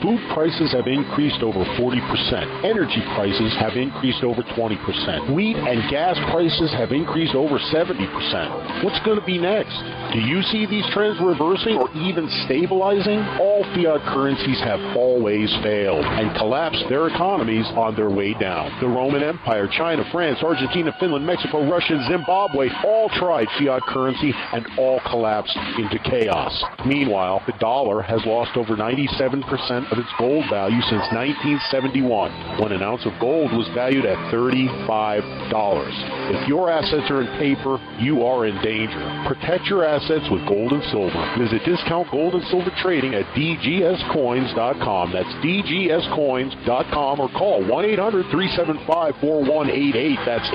Food prices have increased over 40%. Energy prices have increased over 20%. Wheat and gas prices have increased over 70%. What's going to be next? Do you see these trends reversing or even stabilizing? All fiat currencies have always failed and collapsed their economies on their way down. The Roman Empire, China, France, Argentina, Finland, Mexico, Russia, Zimbabwe all tried fiat currency and all collapsed into chaos. Meanwhile, the dollar has lost over 97% of its gold value since 1971, when an ounce of gold was valued at $35. If your assets are in paper, you are in danger. Protect your assets with gold and silver. Visit Discount Gold and Silver Trading at dgscoins.com. That's dgscoins.com, or call 1-800-375-4188. That's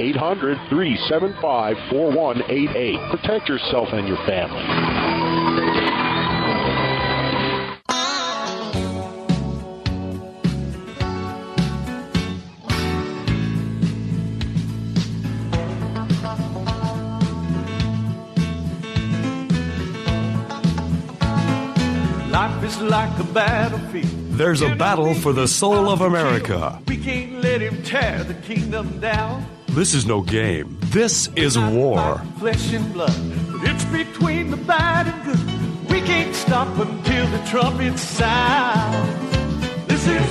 800-375-4188. Protect yourself and your family. Life is like a battlefield. There's a battle for the soul of America. We can't let him tear the kingdom down. This is no game. This is war. Flesh and blood, but it's between the bad and good. We can't stop until the trumpets sound. This is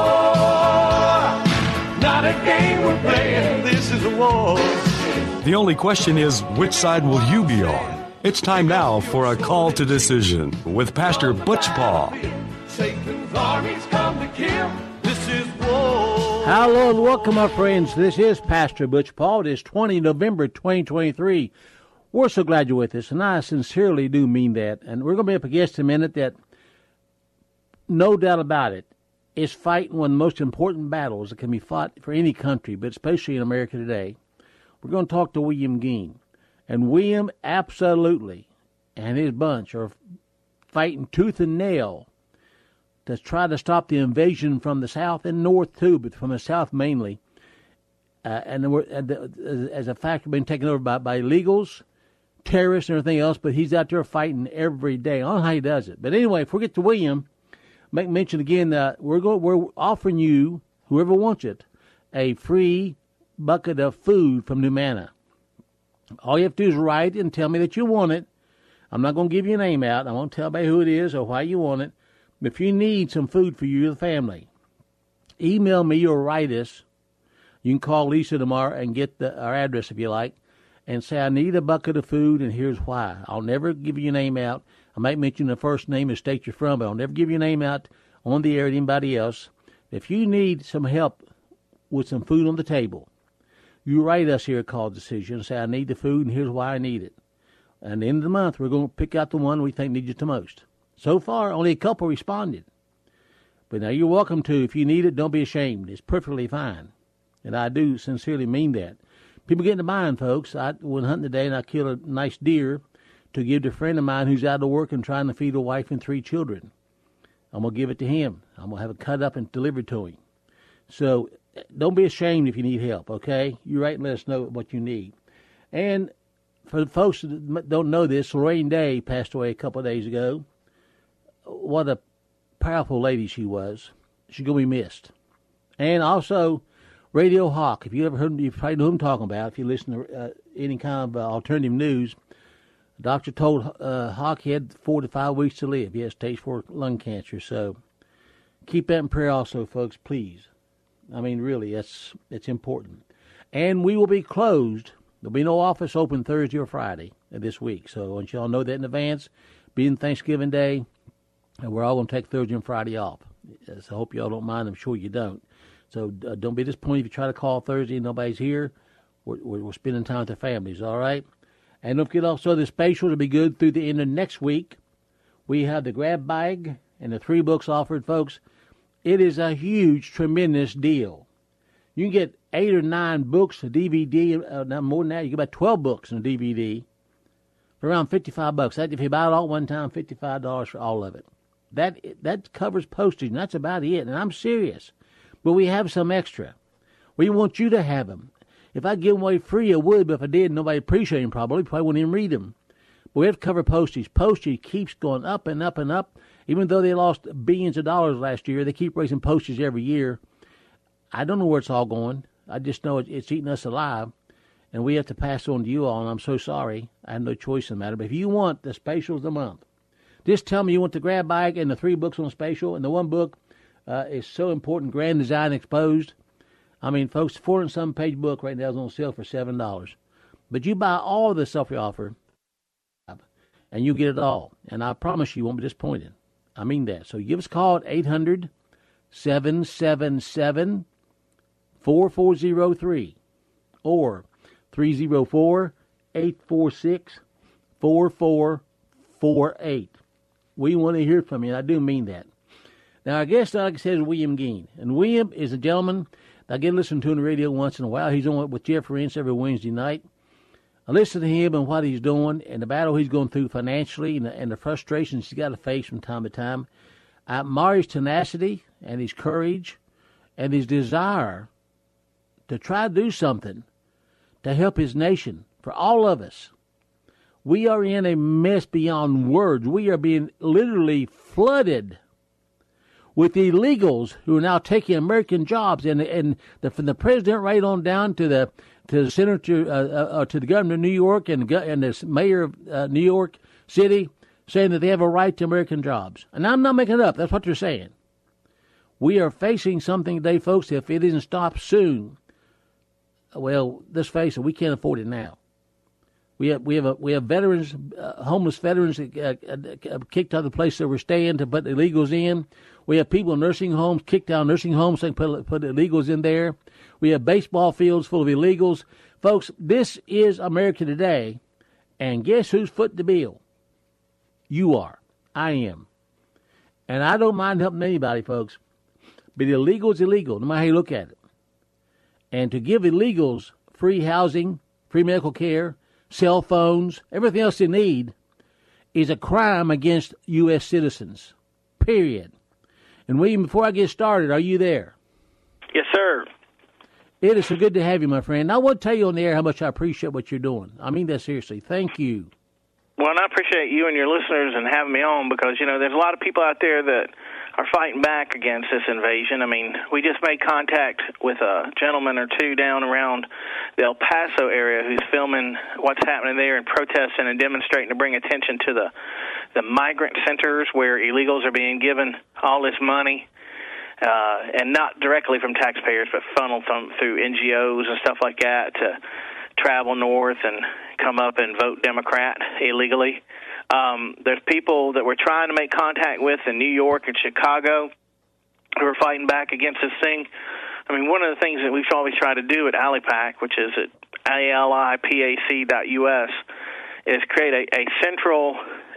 war, not a game we're playing. This is a war. The only question is, which side will you be on? It's time now for a call to decision with Pastor Butch Paul. Satan's armies come to kill. This is war. Hello and welcome, my friends. This is Pastor Butch Paul. It is 20 November 2023. We're so glad you're with us, and I sincerely do mean that. And we're going to be up against a minute that, no doubt about it, is fighting one of the most important battles that can be fought for any country, but especially in America today. We're going to talk to William Geen. And William absolutely and his bunch are fighting tooth and nail to try to stop the invasion from the south and north too, but from the south mainly. And as a fact, being taken over by illegals, terrorists, and everything else. But he's out there fighting every day. I don't know how he does it. But anyway, if we get to William, make mention again that we're offering you, whoever wants it, a free bucket of food from New Manna. All you have to do is write and tell me that you want it. I'm not going to give you a name out. I won't tell anybody who it is or why you want it. But if you need some food for you and the family, email me or write us. You can call Lisa tomorrow and get our address if you like, and say, I need a bucket of food, and here's why. I'll never give you a name out. I might mention the first name and state you're from, but I'll never give you a name out on the air to anybody else. If you need some help with some food on the table, you write us here at Call Decision and say, I need the food, and here's why I need it. And at the end of the month, we're going to pick out the one we think needs it the most. So far, only a couple responded. But now you're welcome to. If you need it, don't be ashamed. It's perfectly fine. And I do sincerely mean that. People get into mine, folks. I went hunting today, and I killed a nice deer to give to a friend of mine who's out of work and trying to feed a wife and 3 children. I'm going to give it to him. I'm going to have it cut up and delivered to him. So don't be ashamed if you need help, okay? You write and let us know what you need. And for the folks that don't know this, Lorraine Day passed away a couple of days ago. What a powerful lady she was. She's going to be missed. And also, Radio Hawk. If you ever heard, you probably know who I'm talking about. If you listen to any kind of alternative news, the doctor told Hawk he had 4 to 5 weeks to live. He has stage 4 lung cancer. So keep that in prayer also, folks, please. I mean, really, it's important. And we will be closed. There'll be no office open Thursday or Friday this week. So I want you all to know that in advance. Being Thanksgiving Day, and we're all going to take Thursday and Friday off. So I hope you all don't mind. I'm sure you don't. So don't be disappointed if you try to call Thursday and nobody's here. We're spending time with their families, all right? And don't forget also the special to be good through the end of next week. We have the grab bag and the 3 books offered, folks. It is a huge, tremendous deal. You can get 8 or 9 books, a DVD, not more than that. You get about 12 books in a DVD for around $55. That, if you buy it all at one time, $55 for all of it. That covers postage, and that's about it. And I'm serious. But we have some extra. We want you to have them. If I give them away free, I would, but if I did, nobody appreciate them probably wouldn't even read them. But we have to cover postage. Postage keeps going up and up and up. Even though they lost billions of dollars last year, they keep raising postage every year. I don't know where it's all going. I just know it's eating us alive, and we have to pass it on to you all, and I'm so sorry. I have no choice in the matter. But if you want the spatial of the month, just tell me you want the grab bag and the 3 books on spatial, and the 1 book is so important, Grand Design Exposed. I mean, folks, 400-some page book right now is on sale for $7. But you buy all the stuff we offer, and you get it all. And I promise you won't be disappointed. I mean that. So give us a call at 800-777-4403 or 304-846-4448. We want to hear from you, and I do mean that. Now, our guest, like I said, is William Geen. And William is a gentleman that I get to listen to on the radio once in a while. He's on with Jeff Rense every Wednesday night. I listen to him and what he's doing and the battle he's going through financially and the frustrations he's got to face from time to time. I admire his tenacity and his courage and his desire to try to do something to help his nation, for all of us. We are in a mess beyond words. We are being literally flooded with illegals who are now taking American jobs, from the president right on down to the senator, to the governor of New York and the mayor of New York City, saying that they have a right to American jobs. And I'm not making it up. That's what they're saying. We are facing something today, folks. If it isn't stopped soon, well, let's face it, we can't afford it now. We have veterans, homeless veterans kicked out of the place they were staying to put illegals in. We have people in nursing homes, kicked out nursing homes, so they put illegals in there. We have baseball fields full of illegals. Folks, this is America today, and guess who's footing the bill? You are. I am. And I don't mind helping anybody, folks. But illegal is illegal, no matter how you look at it. And to give illegals free housing, free medical care, cell phones, everything else they need is a crime against U.S. citizens, period. And William, before I get started, are you there? Yes, sir. It is so good to have you, my friend. I want to tell you on the air how much I appreciate what you're doing. I mean that seriously. Thank you. Well, and I appreciate you and your listeners and having me on because, there's a lot of people out there that are fighting back against this invasion. I mean, we just made contact with a gentleman or two down around the El Paso area who's filming what's happening there and protesting and demonstrating to bring attention to the migrant centers where illegals are being given all this money, and not directly from taxpayers, but funneled through NGOs and stuff like that to travel north and come up and vote Democrat illegally. There's people that we're trying to make contact with in New York and Chicago who are fighting back against this thing. I mean, one of the things that we've always tried to do at AliPac, which is at alipac.us, is create a central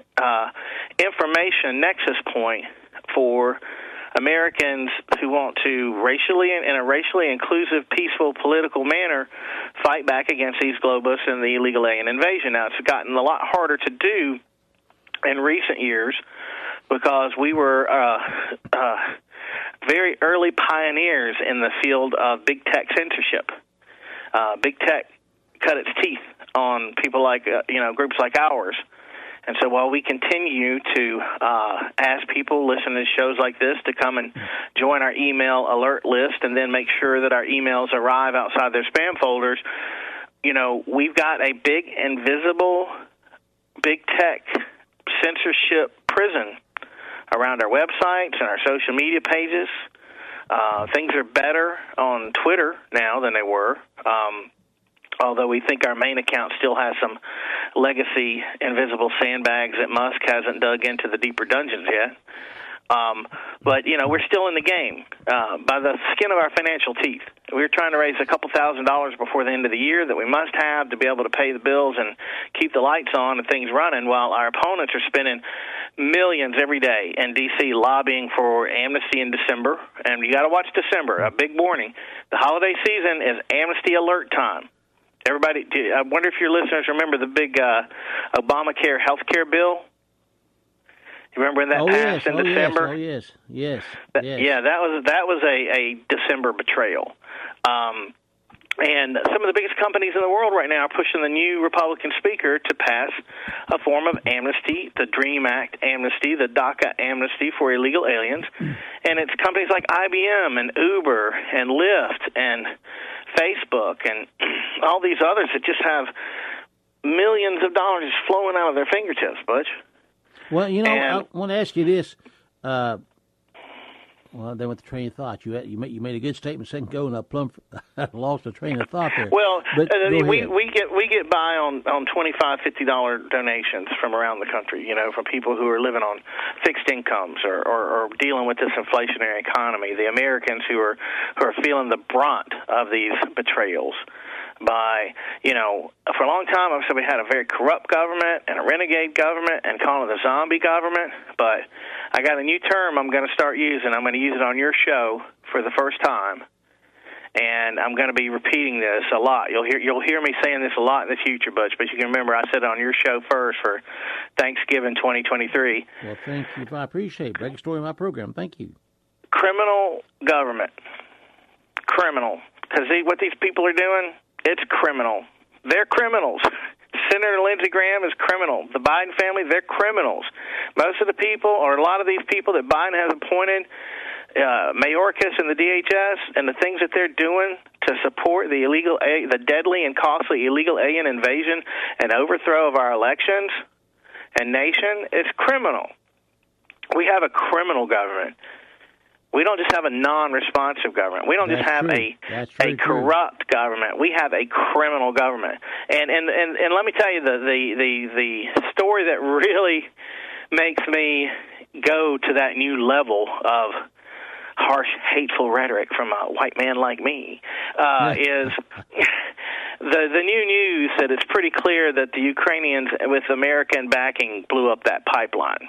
information nexus point for Americans who want to in a racially inclusive, peaceful, political manner, fight back against these globalists and the illegal alien invasion. Now, it's gotten a lot harder to do in recent years because we were very early pioneers in the field of big tech censorship. Big tech cut its teeth on people like, groups like ours. And so while we continue to ask people listen to shows like this to come and join our email alert list and then make sure that our emails arrive outside their spam folders, we've got a big, invisible, big tech censorship prison around our websites and our social media pages. Things are better on Twitter now than they were. Although we think our main account still has some legacy invisible sandbags that Musk hasn't dug into the deeper dungeons yet. But, we're still in the game by the skin of our financial teeth. We're trying to raise a couple $1,000s before the end of the year that we must have to be able to pay the bills and keep the lights on and things running while our opponents are spending millions every day in D.C. lobbying for amnesty in December. And you got to watch December, a big warning. The holiday season is amnesty alert time. Everybody, I wonder if your listeners remember the big Obamacare health care bill. You remember when that passed in December? Yes. Yeah, that was a December betrayal. And some of the biggest companies in the world right now are pushing the new Republican speaker to pass a form of amnesty, the DREAM Act amnesty, the DACA amnesty for illegal aliens. And it's companies like IBM and Uber and Lyft and Facebook and all these others that just have millions of dollars flowing out of their fingertips, Butch. Well, I want to ask you this. Well, then with the train of thought, you made a good statement a second ago, and I lost the train of thought there. Well, but we get by on $25-$50 donations from around the country. From people who are living on fixed incomes or dealing with this inflationary economy. The Americans who are feeling the brunt of these betrayals. By, for a long time, I've said we had a very corrupt government and a renegade government and calling it a zombie government. But I got a new term I'm going to start using. I'm going to use it on your show for the first time. And I'm going to be repeating this a lot. You'll hear me saying this a lot in the future, Butch. But you can remember I said it on your show first for Thanksgiving 2023. Well, thank you. I appreciate it. Break a story in my program. Thank you. Criminal government. Criminal. Because what these people are doing, it's criminal. They're criminals. Senator Lindsey Graham is criminal. The Biden family, they're criminals. Most of the people, or a lot of these people that Biden has appointed, Mayorkas and the DHS, and the things that they're doing to support the deadly and costly illegal alien invasion and overthrow of our elections and nation, is criminal. We have a criminal government. We don't just have a non-responsive government. We don't just have a corrupt government. We have a criminal government. And let me tell you the story that really makes me go to that new level of harsh, hateful rhetoric from a white man like me is the new news that it's pretty clear that the Ukrainians, with American backing, blew up that pipeline.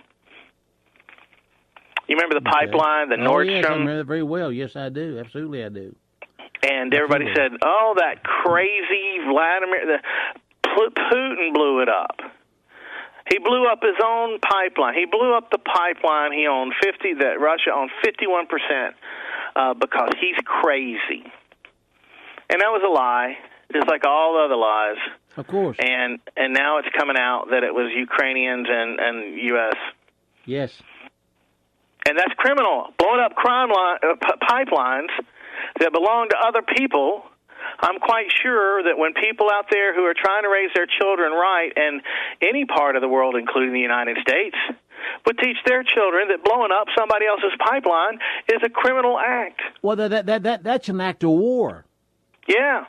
You remember the pipeline, the Nord Stream? Yes, I remember that very well. Yes, I do. Absolutely, I do. And everybody said, "Oh, that crazy Vladimir, Putin blew it up. He blew up his own pipeline. He blew up the pipeline he owned that Russia owned 51% because he's crazy." And that was a lie, just like all the other lies. Of course. And now it's coming out that it was Ukrainians and U.S. Yes. And that's criminal. Blowing up pipelines that belong to other people. I'm quite sure that when people out there who are trying to raise their children right, and any part of the world, including the United States, would teach their children that blowing up somebody else's pipeline is a criminal act. Well, that's an act of war. Yeah.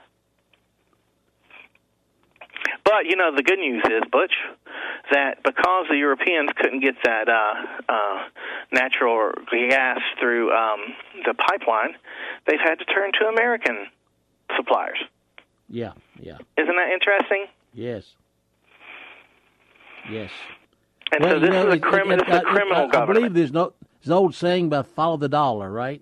But, the good news is, Butch, that because the Europeans couldn't get that natural gas through the pipeline, they've had to turn to American suppliers. Yeah. Isn't that interesting? Yes. And so this is a criminal government. I believe there's an old saying about follow the dollar, right?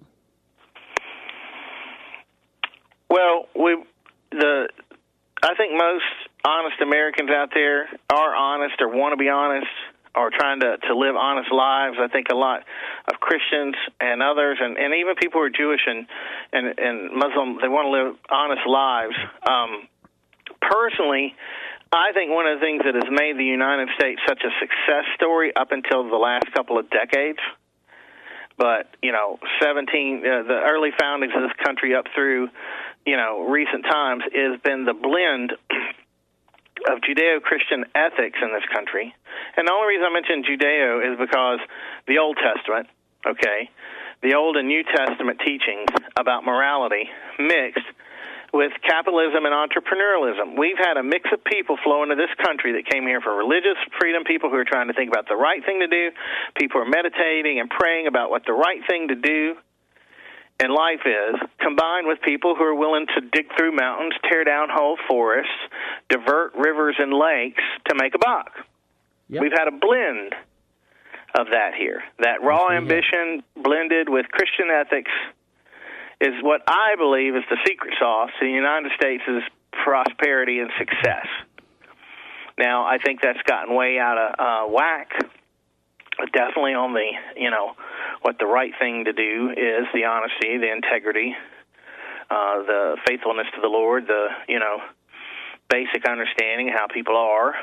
Well, I think most honest Americans out there are honest or want to be honest or trying to live honest lives. I think a lot of Christians and others, and even people who are Jewish and Muslim, they want to live honest lives. Personally, I think one of the things that has made the United States such a success story up until the last couple of decades, but, the early foundings of this country up through, recent times, has been the blend of Judeo-Christian ethics in this country. And the only reason I mention Judeo is because the Old Testament, the Old and New Testament teachings about morality mixed with capitalism and entrepreneurialism. We've had a mix of people flow into this country that came here for religious freedom, people who are trying to think about the right thing to do, people who are meditating and praying about what the right thing to do in life is, combined with people who are willing to dig through mountains, tear down whole forests, divert rivers and lakes to make a buck. Yep. We've had a blend of that here. That raw ambition blended with Christian ethics is what I believe is the secret sauce to the United States' prosperity and success. Now, I think that's gotten way out of whack. Definitely on the, what the right thing to do is, the honesty, the integrity, the faithfulness to the Lord, the basic understanding of how people are,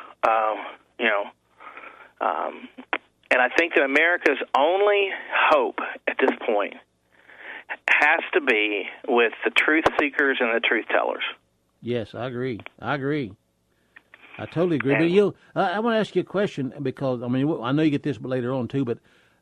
and I think that America's only hope at this point has to be with the truth seekers and the truth tellers. Yes, I agree. I totally agree. But I want to ask you a question because I know you get this later on too. But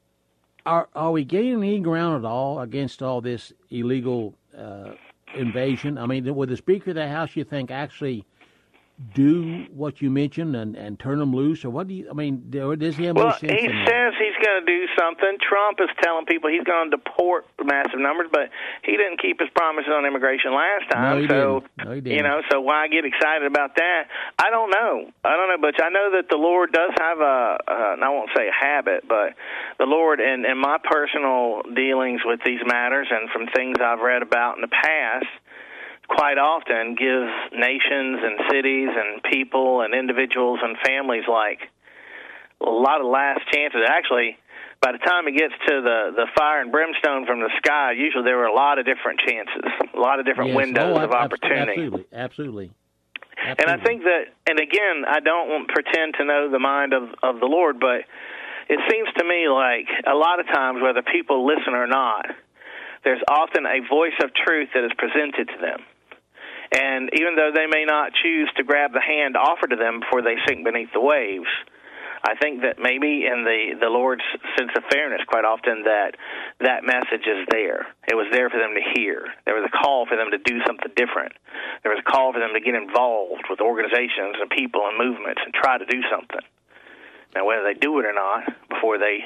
are we gaining any ground at all against all this illegal invasion? I mean, would the Speaker of the House, you think, actually do what you mentioned and turn them loose, or what do you? I mean, does he have more sense? Well, he says he's going to do something. Trump is telling people he's going to deport massive numbers, but he didn't keep his promises on immigration last time. No, he didn't. So why get excited about that? I don't know, but I know that the Lord does have and I won't say a habit, but the Lord, in my personal dealings with these matters and from things I've read about in the past, quite often gives nations and cities and people and individuals and families like a lot of last chances. Actually, by the time it gets to the fire and brimstone from the sky, usually there were a lot of different chances, a lot of different windows of opportunity. Absolutely. And I think that, and again, I don't pretend to know the mind of the Lord, but it seems to me like a lot of times, whether people listen or not, there's often a voice of truth that is presented to them. And even though they may not choose to grab the hand offered to them before they sink beneath the waves, I think that maybe in the Lord's sense of fairness, quite often that message is there. It was there for them to hear. There was a call for them to do something different. There was a call for them to get involved with organizations and people and movements and try to do something. Now, whether they do it or not, before they,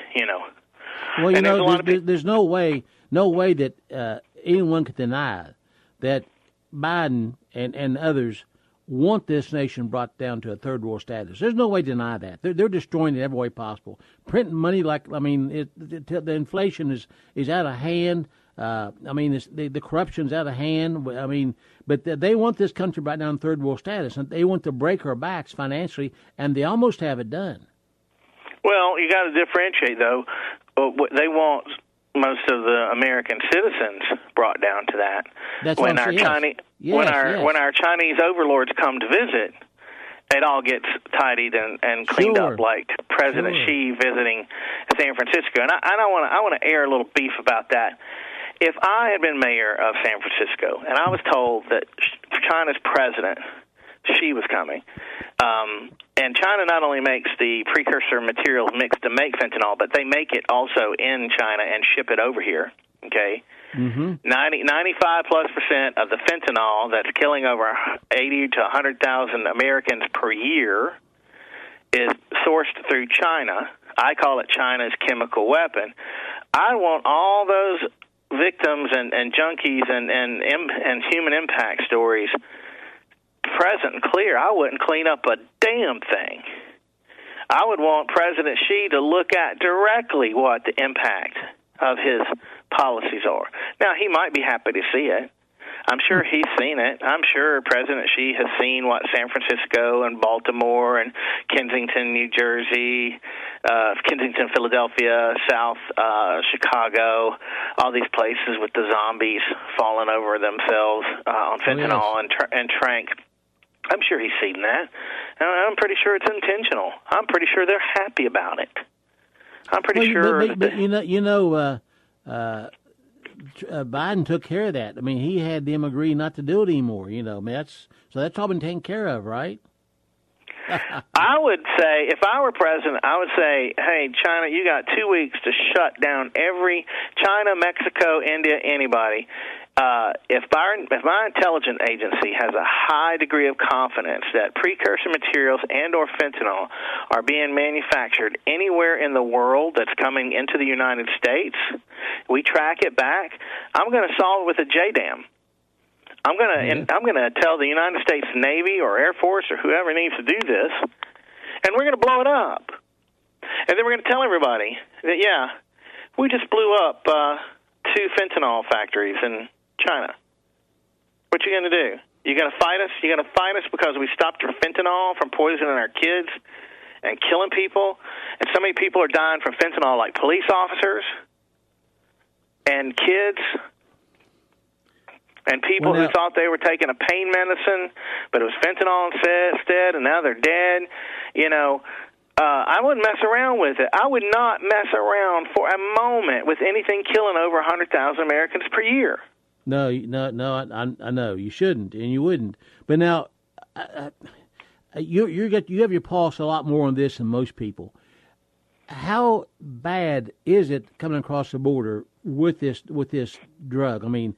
Well, there's no way that anyone could deny that Biden and others want this nation brought down to a third world status. There's no way to deny that. They're destroying it every way possible. Printing money the inflation is out of hand. The corruption's out of hand. But they want this country brought down to third world status, and they want to break our backs financially, and they almost have it done. Well, you got to differentiate, though. They want most of the American citizens brought down to that. That's when our Chinese when our Chinese overlords come to visit, it all gets tidied and cleaned up, like President Xi visiting San Francisco. And I want to air a little beef about that. If I had been mayor of San Francisco and I was told that China's president, Xi, was coming, and China not only makes the precursor materials mixed to make fentanyl, but they make it also in China and ship it over here, okay? 95+% of the fentanyl that's killing over 80 to 100,000 Americans per year is sourced through China. I call it China's chemical weapon. I want all those victims and junkies and human impact stories present and clear. I wouldn't clean up a damn thing. I would want President Xi to look at directly what the impact of his policies are. Now, he might be happy to see it. I'm sure he's seen it. I'm sure President Xi has seen what San Francisco and Baltimore and Kensington, New Jersey, Kensington, Philadelphia, South Chicago, all these places with the zombies falling over themselves on fentanyl and trank. I'm sure he's seen that. And I'm pretty sure it's intentional. I'm pretty sure they're happy about it. I'm pretty sure. But Biden took care of that. I mean, he had them agree not to do it anymore. That's all been taken care of, right? I would say, if I were president, I would say, hey, China, you got 2 weeks to shut down every China, Mexico, India, anybody. If my intelligence agency has a high degree of confidence that precursor materials and or fentanyl are being manufactured anywhere in the world that's coming into the United States, we track it back, I'm going to solve it with a JDAM. I'm going to tell the United States Navy or Air Force or whoever needs to do this, and we're going to blow it up. And then we're going to tell everybody that, we just blew up 2 fentanyl factories in China. What you going to do? You going to fight us? You going to fight us because we stopped your fentanyl from poisoning our kids and killing people? And so many people are dying from fentanyl, like police officers and kids. And people who thought they were taking a pain medicine, but it was fentanyl instead, and now they're dead. I wouldn't mess around with it. I would not mess around for a moment with anything killing over 100,000 Americans per year. No, I know you shouldn't, and you wouldn't. But now, you have your pulse a lot more on this than most people. How bad is it coming across the border with this drug? I mean,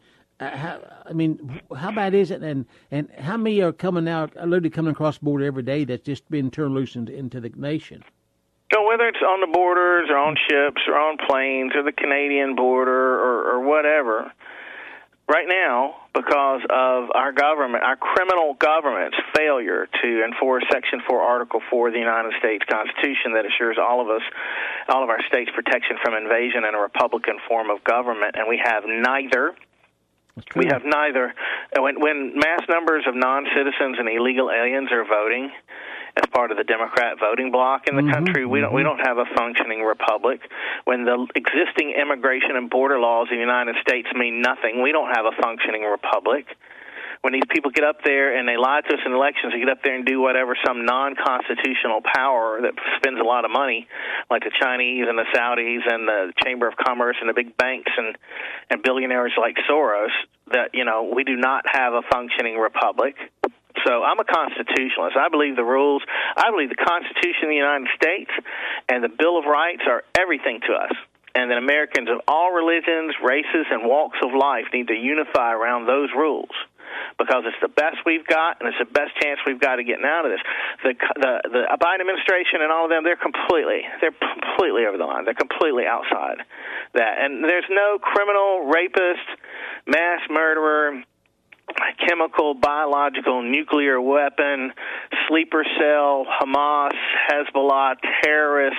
how bad is it, and how many are literally coming across the border every day that's just been turned loose into the nation? So whether it's on the borders or on ships or on planes or the Canadian border or whatever, right now, because of our government, our criminal government's failure to enforce Section 4, Article 4 of the United States Constitution that assures all of our states protection from invasion and a Republican form of government, and we have neither. We have neither. When mass numbers of non-citizens and illegal aliens are voting as part of the Democrat voting bloc in the country, we don't have a functioning republic. When the existing immigration and border laws in the United States mean nothing, we don't have a functioning republic. When these people get up there and they lie to us in elections, they get up there and do whatever some non-constitutional power that spends a lot of money, like the Chinese and the Saudis and the Chamber of Commerce and the big banks and billionaires like Soros, that, we do not have a functioning republic. So I'm a constitutionalist. I believe the rules. I believe the Constitution of the United States and the Bill of Rights are everything to us. And that Americans of all religions, races, and walks of life need to unify around those rules, because it's the best we've got, and it's the best chance we've got of getting out of this. The Biden administration and all of them, they're completely over the line. They're completely outside that. And there's no criminal, rapist, mass murderer, chemical, biological, nuclear weapon, sleeper cell, Hamas, Hezbollah, terrorist,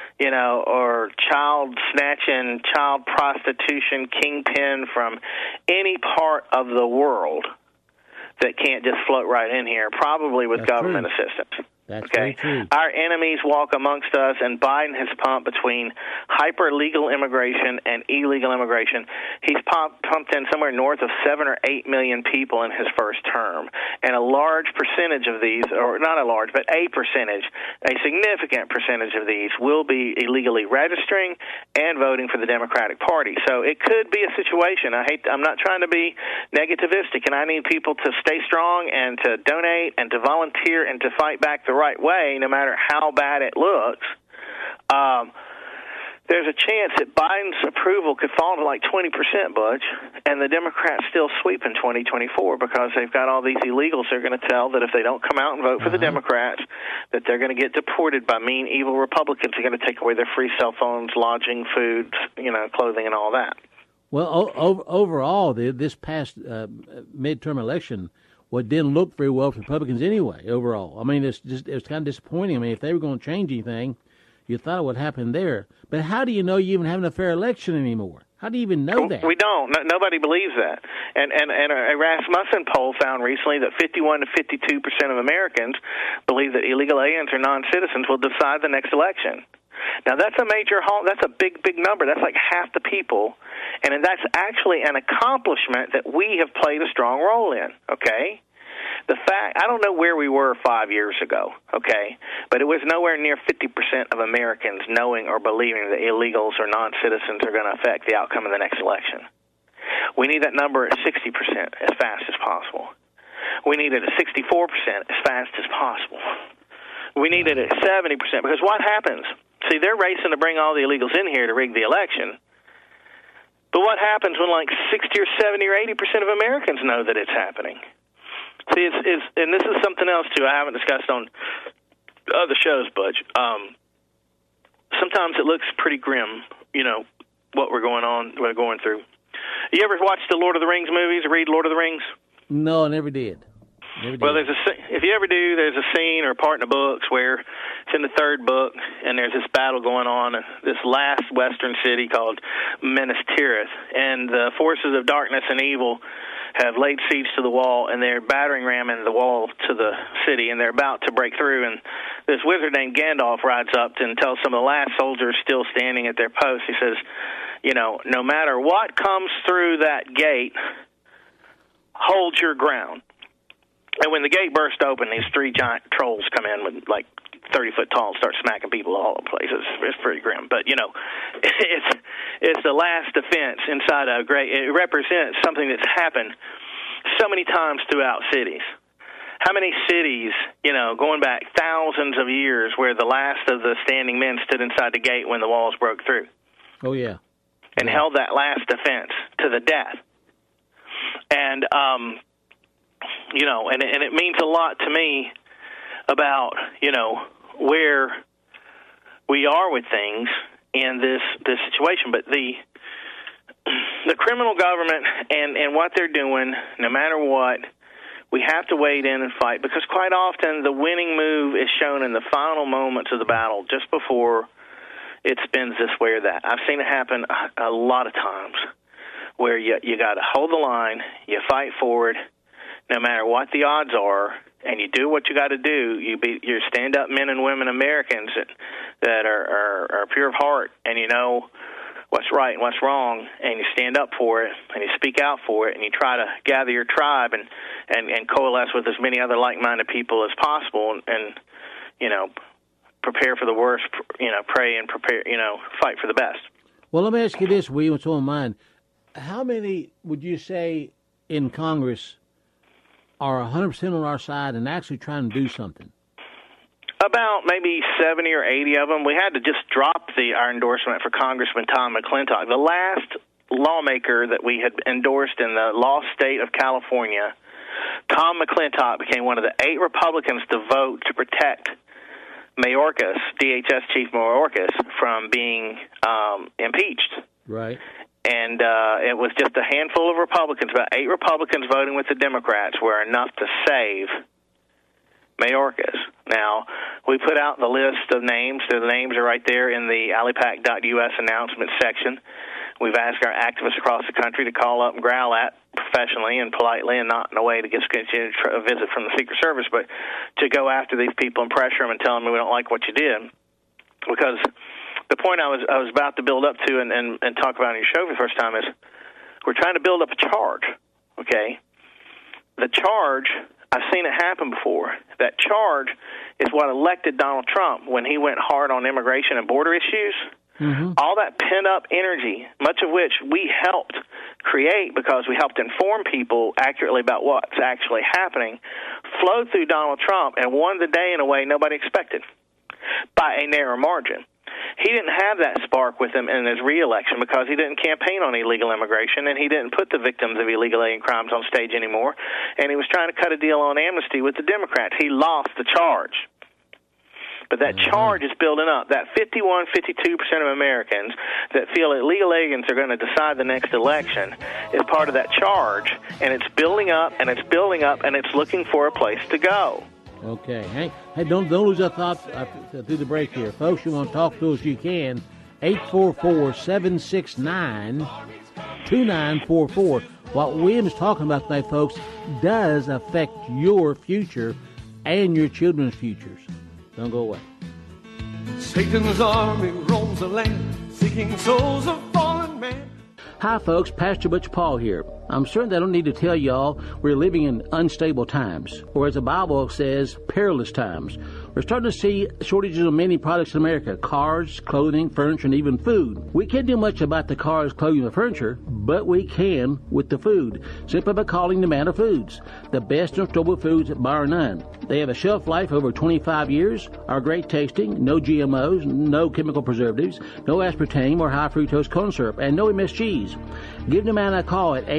or child snatching, child prostitution, kingpin from any part of the world that can't just float right in here, probably with government assistance. That's okay. True. Our enemies walk amongst us, and Biden has pumped between hyper-legal immigration and illegal immigration. He's pumped in somewhere north of 7 or 8 million people in his first term, and a large percentage of these, or not a large, but a significant percentage of these will be illegally registering and voting for the Democratic Party. So it could be a situation. I'm not trying to be negativistic, and I need people to stay strong and to donate and to volunteer and to fight back the right way, no matter how bad it looks. There's a chance that Biden's approval could fall to like 20%, Butch, and the Democrats still sweep in 2024 because they've got all these illegals they're going to tell that if they don't come out and vote for the Democrats, that they're going to get deported by mean, evil Republicans who are going to take away their free cell phones, lodging, food, clothing, and all that. Well, overall, this past midterm election, didn't look very well for Republicans anyway, overall. I mean, it was kind of disappointing. I mean, if they were going to change anything, you thought it would happen there. But how do you know you even having a fair election anymore? How do you even know that? We don't. Nobody believes that. And a Rasmussen poll found recently that 51 to 52% of Americans believe that illegal aliens or non-citizens will decide the next election. Now, that's a big number. That's like half the people. And that's actually an accomplishment that we have played a strong role in, okay? I don't know where we were 5 years ago, okay, but it was nowhere near 50% of Americans knowing or believing that illegals or non-citizens are going to affect the outcome of the next election. We need that number at 60% as fast as possible. We need it at 64% as fast as possible. We need it at 70%, because what happens? See, they're racing to bring all the illegals in here to rig the election. But what happens when like 60 or 70 or 80% of Americans know that it's happening? See, and this is something else, too, I haven't discussed on other shows, Butch. Sometimes it looks pretty grim, what we're going through. You ever watch the Lord of the Rings movies or read Lord of the Rings? No, I never did. Well, if you ever do, there's a scene or a part in the books where it's in the third book, and there's this battle going on in this last western city called Minas Tirith, and the forces of darkness and evil have laid siege to the wall, and they're battering ramming the wall to the city, and they're about to break through, and this wizard named Gandalf rides up and tells some of the last soldiers still standing at their posts, he says, no matter what comes through that gate, hold your ground. And when the gate burst open, these three giant trolls come in with like 30-foot tall and start smacking people all over the place. It's pretty grim. But, you know, it's the last defense inside a great – it represents something that's happened so many times throughout cities. How many cities, you know, going back thousands of years where the last of the standing men stood inside the gate when the walls broke through? Oh, yeah. And held that last defense to the death. And, you know, and it means a lot to me about, you know, where we are with things in this situation. But the criminal government and what they're doing, no matter what, we have to wade in and fight, because quite often the winning move is shown in the final moments of the battle, just before it spins this way or that. I've seen it happen a lot of times, where you got to hold the line, you fight forward, no matter what the odds are, and you do what you got to do. You're stand-up men and women Americans that are pure of heart, and you know what's right and what's wrong, and you stand up for it, and you speak out for it, and you try to gather your tribe and coalesce with as many other like-minded people as possible, and you know, prepare for the worst, you know, pray and prepare, you know, fight for the best. Well, let me ask you this, William, what's on mind. How many would you say in Congress are 100% on our side and actually trying to do something? About maybe 70 or 80 of them. We had to just drop our endorsement for Congressman Tom McClintock. The last lawmaker that we had endorsed in the lost state of California, Tom McClintock, became one of the 8 Republicans to vote to protect Mayorkas, DHS Chief Mayorkas, from being impeached. Right. And it was just a handful of Republicans, about 8 Republicans voting with the Democrats, were enough to save Mayorkas. Now, we put out the list of names. The names are right there in the AliPac.us announcement section. We've asked our activists across the country to call up and growl at professionally and politely, and not in a way to get a visit from the Secret Service, but to go after these people and pressure them and tell them we don't like what you did. Because the point I was about to build up to and talk about on your show for the first time is we're trying to build up a charge, okay? The charge, I've seen it happen before. That charge is what elected Donald Trump when he went hard on immigration and border issues. Mm-hmm. All that pent-up energy, much of which we helped create because we helped inform people accurately about what's actually happening, flowed through Donald Trump and won the day in a way nobody expected by a narrow margin. He didn't have that spark with him in his re-election because he didn't campaign on illegal immigration, and he didn't put the victims of illegal alien crimes on stage anymore, and he was trying to cut a deal on amnesty with the Democrats. He lost the charge. But that charge is building up. That 51, 52% of Americans that feel illegal aliens are going to decide the next election is part of that charge, and it's building up, and it's building up, and it's looking for a place to go. Okay. Hey, don't lose our thoughts through the break here. Folks, you want to talk to us, you can. 844-769-2944. What William's talking about tonight, folks, does affect your future and your children's futures. Don't go away. Satan's army roams the land, seeking souls of fallen men. Hi, folks. Pastor Butch Paul here. I'm certain I don't need to tell y'all we're living in unstable times, or as the Bible says, perilous times. We're starting to see shortages of many products in America: cars, clothing, furniture, and even food. We can't do much about the cars, clothing, and furniture, but we can with the food, simply by calling Nomana Foods, the best in storable foods bar none. They have a shelf life over 25 years, are great tasting, no GMOs, no chemical preservatives, no aspartame or high fructose corn syrup, and no MSGs. Give Nomana a call at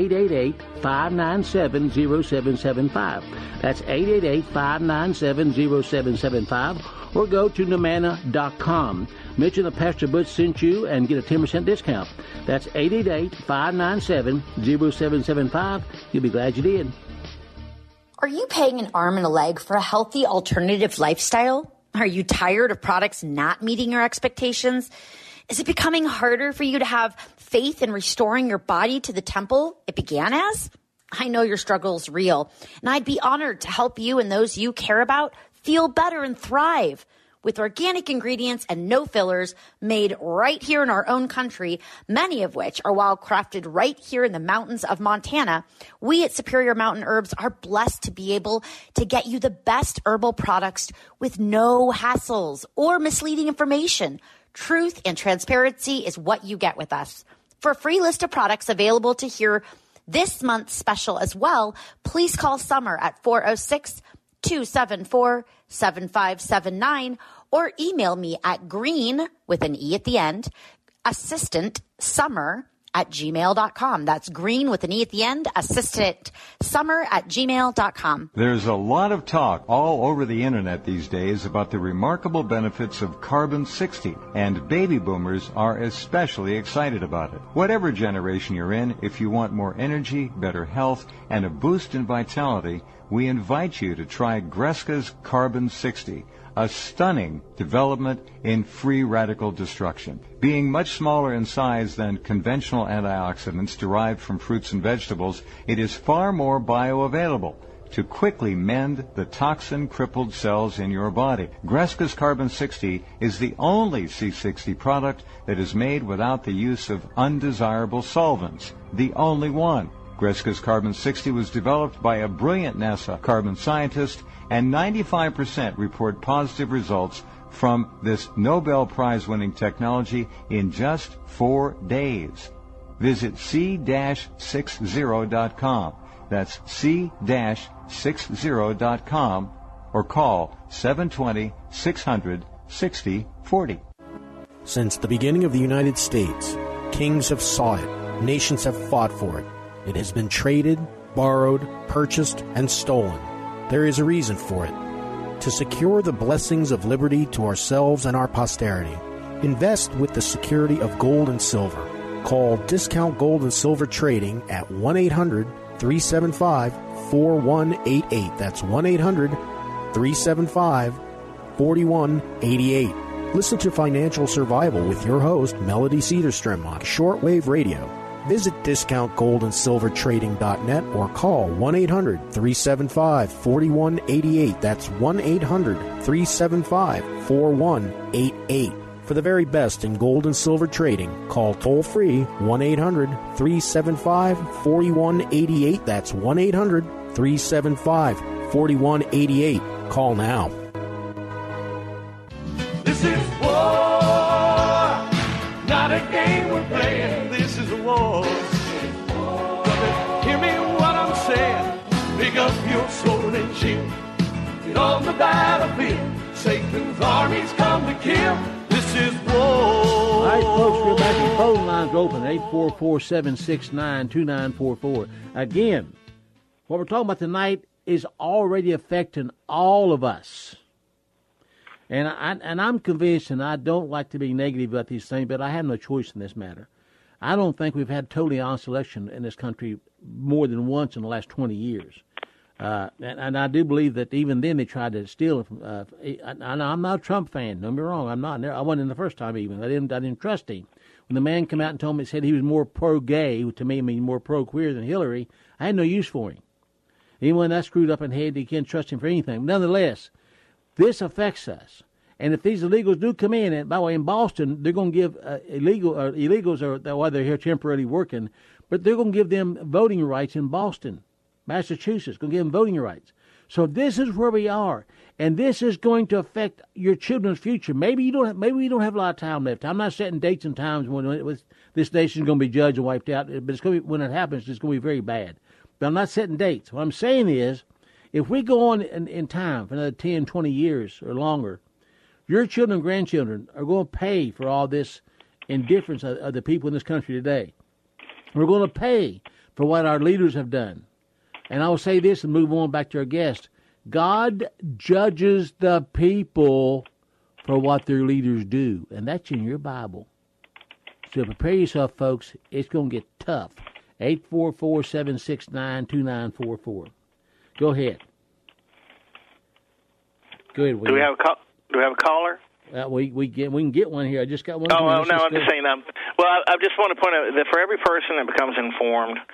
888-597-0775. That's 888-597-0775. Or go to Nomana.com. Mention that Pastor Butch sent you and get a 10% discount. That's 888-597-0775. You'll be glad you did. Are you paying an arm and a leg for a healthy alternative lifestyle? Are you tired of products not meeting your expectations? Is it becoming harder for you to have faith in restoring your body to the temple it began as? I know your struggle is real, and I'd be honored to help you and those you care about feel better and thrive. with organic ingredients and no fillers, made right here in our own country, many of which are wild crafted right here in the mountains of Montana. We at Superior Mountain Herbs are blessed to be able to get you the best herbal products with no hassles or misleading information. Truth and transparency is what you get with us. For a free list of products available to hear this month's special as well, please call Summer at 406-274-7579 or email me at green, with an E at the end, assistantsummer@gmail.com. That's green with an E at the end, assistantsummer@gmail.com. There's a lot of talk all over the internet these days about the remarkable benefits of Carbon-60, and baby boomers are especially excited about it. Whatever generation you're in, if you want more energy, better health, and a boost in vitality, we invite you to try Greska's Carbon-60, a stunning development in free radical destruction. Being much smaller in size than conventional antioxidants derived from fruits and vegetables, it is far more bioavailable to quickly mend the toxin-crippled cells in your body. Greska's Carbon-60 is the only C60 product that is made without the use of undesirable solvents. The only one. Greska's Carbon-60 was developed by a brilliant NASA carbon scientist, and 95% report positive results from this Nobel Prize-winning technology in just 4 days. Visit c-60.com. That's c-60.com, or call 720-600-6040. Since the beginning of the United States, kings have sought it, nations have fought for it. It has been traded, borrowed, purchased, and stolen. There is a reason for it. To secure the blessings of liberty to ourselves and our posterity, invest with the security of gold and silver. Call Discount Gold and Silver Trading at 1-800-375-4188. That's 1-800-375-4188. Listen to Financial Survival with your host, Melody Cedarstrom, on Shortwave Radio. Visit DiscountGoldAndSilverTrading.net or call 1-800-375-4188. That's 1-800-375-4188. For the very best in gold and silver trading, call toll-free 1-800-375-4188. That's 1-800-375-4188. Call now. This is war, not a game we're playing. This is a war. Brother, hear me what I'm saying. Pick up your sword and shield. Get on the battlefield. Satan's armies come to kill. This is war. All right, folks, we're back. The phone lines are open, 844-769-2944. Again, what we're talking about tonight is already affecting all of us. And I'm convinced, and I don't like to be negative about these things, but I have no choice in this matter. I don't think we've had totally honest election in this country more than once in the last 20 years. And I do believe that even then they tried to steal it from. I'm not a Trump fan. Don't be wrong. I'm not. I wasn't in the first time even. I didn't trust him. When the man came out and told me, said he was more pro-gay, to me, I mean more pro-queer than Hillary, I had no use for him. Even when that screwed up in the head, you can't trust him for anything. Nonetheless, this affects us. And if these illegals do come in, and by the way, in Boston, they're going to give illegals, or while they're here temporarily working, but they're going to give them voting rights in Boston, Massachusetts, going to give them voting rights. So this is where we are, and this is going to affect your children's future. Maybe we don't have a lot of time left. I'm not setting dates and times when this nation's going to be judged and wiped out, but it's going to be, when it happens, it's going to be very bad. But I'm not setting dates. What I'm saying is, if we go on in time for another 10, 20 years or longer, your children and grandchildren are going to pay for all this indifference of the people in this country today. We're going to pay for what our leaders have done. And I will say this and move on back to our guest. God judges the people for what their leaders do. And that's in your Bible. So prepare yourself, folks. It's going to get tough. 844-769-2944. Go ahead. Go ahead, William. Do we have a caller? We can get one here. I just got one. No, I'm just saying. Well, I just want to point out that for every person that becomes informed,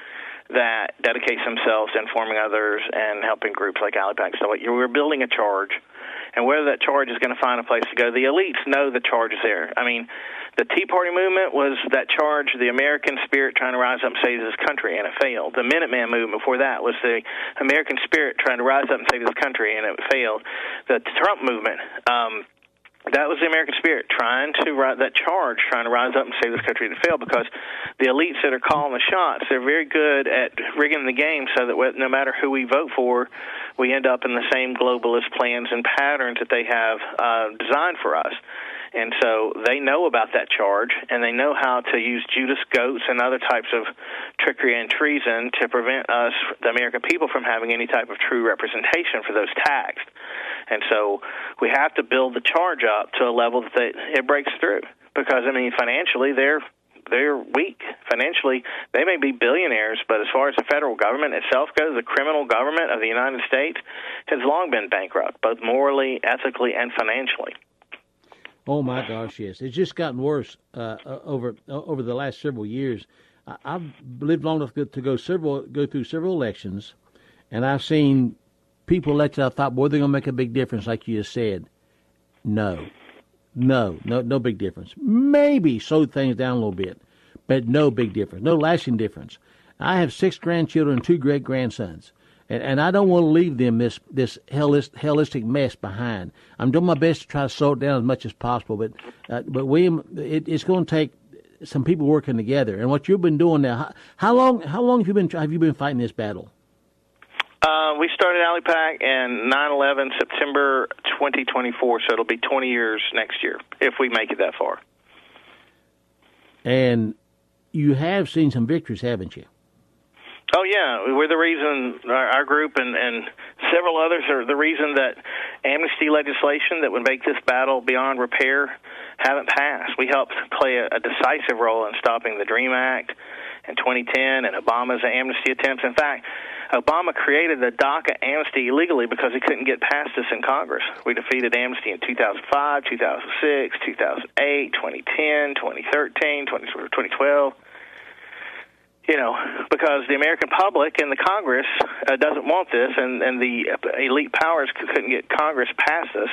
that dedicates themselves to informing others and helping groups like AliPac. So we're building a charge, and whether that charge is going to find a place to go, the elites know the charge is there. I mean, the Tea Party movement was that charge, the American spirit trying to rise up and save this country, and it failed. The Minuteman movement before that was the American spirit trying to rise up and save this country, and it failed. The Trump movement, that was the American spirit trying to rise up and save this country, and it failed because the elites that are calling the shots, they're very good at rigging the game so that no matter who we vote for, we end up in the same globalist plans and patterns that they have designed for us. And so they know about that charge, and they know how to use Judas goats and other types of trickery and treason to prevent us, the American people, from having any type of true representation for those taxed. And so we have to build the charge up to a level that it breaks through. Because, I mean, financially, they're weak. Financially, they may be billionaires, but as far as the federal government itself goes, the criminal government of the United States has long been bankrupt, both morally, ethically, and financially. Oh my gosh, yes! It's just gotten worse over the last several years. I've lived long enough to go through several elections, and I've seen people elected. I thought, boy, they're going to make a big difference, like you just said. No big difference. Maybe slowed things down a little bit, but no big difference, no lasting difference. I have 6 grandchildren and 2 great grandsons. And I don't want to leave them this hellistic mess behind. I'm doing my best to try to slow it down as much as possible. But William, it's going to take some people working together. And what you've been doing now, how long have you been fighting this battle? We started AliPac in 9/11, September 2024. So it'll be 20 years next year if we make it that far. And you have seen some victories, haven't you? Oh, yeah. We're the reason, our group and several others are the reason that amnesty legislation that would make this battle beyond repair haven't passed. We helped play a decisive role in stopping the DREAM Act in 2010 and Obama's amnesty attempts. In fact, Obama created the DACA amnesty illegally because he couldn't get past this in Congress. We defeated amnesty in 2005, 2006, 2008, 2010, 2013, 2012. You know, because the American public and the Congress doesn't want this, and the elite powers couldn't get Congress past this.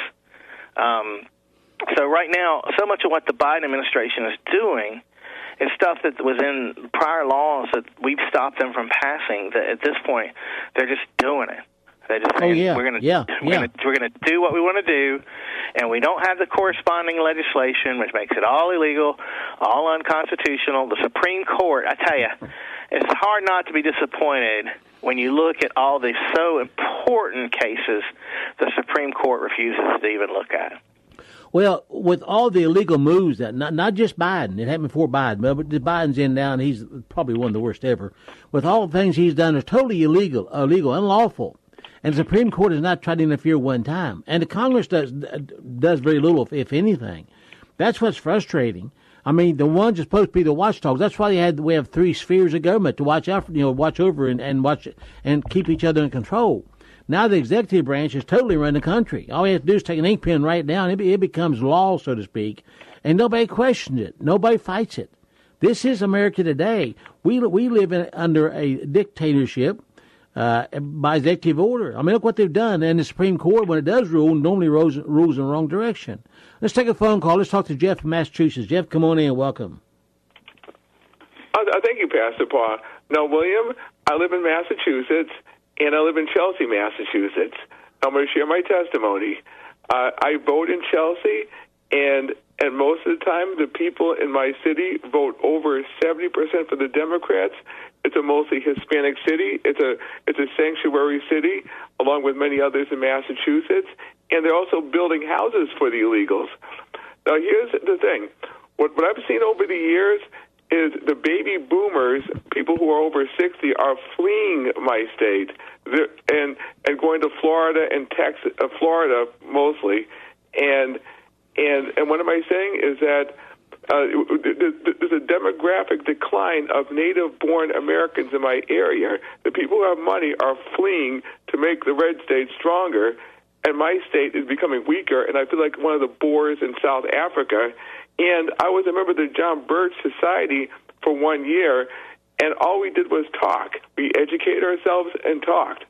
So right now, so much of what the Biden administration is doing is stuff that was in prior laws that we've stopped them from passing. That at this point, they're just doing it. They're just saying, we're going to do what we want to do, and we don't have the corresponding legislation, which makes it all illegal, all unconstitutional. The Supreme Court, I tell you, it's hard not to be disappointed when you look at all these so important cases the Supreme Court refuses to even look at. Well, with all the illegal moves that not just Biden, it happened before Biden, but Biden's in now, and he's probably one of the worst ever. With all the things he's done are totally illegal, unlawful. And the Supreme Court has not tried to interfere one time. And the Congress does very little, if anything. That's what's frustrating. I mean, the ones are supposed to be the watchdogs. That's why we have 3 spheres of government to watch out, watch over and watch and keep each other in control. Now the executive branch is totally running the country. All we have to do is take an ink pen right now, and it becomes law, so to speak, and nobody questions it. Nobody fights it. This is America today. We live under a dictatorship. By executive order. I mean, look what they've done. And the Supreme Court, when it does rule, normally rules in the wrong direction. Let's take a phone call. Let's talk to Jeff from Massachusetts. Jeff, come on in. Welcome. Thank you, Pastor Paul. Now, William, I live in Massachusetts, and I live in Chelsea, Massachusetts. I'm going to share my testimony. I vote in Chelsea, and most of the time, the people in my city vote over 70% for the Democrats. It's a mostly Hispanic city. It's a sanctuary city, along with many others in Massachusetts, and they're also building houses for the illegals. Now, here's the thing. What I've seen over the years is the baby boomers, people who are over 60, are fleeing my state and going to Florida and Texas, Florida mostly, and what am I saying is that there's a demographic decline of native-born Americans in my area. The people who have money are fleeing to make the red state stronger, and my state is becoming weaker, and I feel like one of the Boers in South Africa. And I was a member of the John Birch Society for 1 year, and all we did was talk. We educated ourselves and talked.